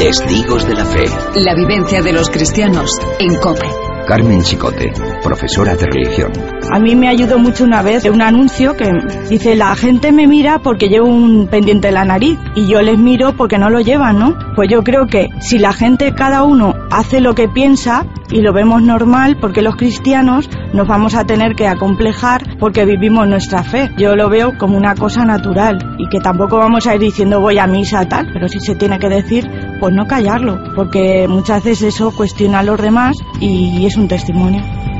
Testigos de la Fe. La vivencia de los cristianos en COPE. Carmen Chicote, profesora de religión. A mí me ayudó mucho una vez un anuncio que dice: la gente me mira porque llevo un pendiente en la nariz y yo les miro porque no lo llevan, ¿no? Pues yo creo que si la gente, cada uno, hace lo que piensa y lo vemos normal, porque los cristianos nos vamos a tener que acomplejar porque vivimos nuestra fe. Yo lo veo como una cosa natural y que tampoco vamos a ir diciendo voy a misa tal, pero si se tiene que decir, pues no callarlo, porque muchas veces eso cuestiona a los demás y es un testimonio.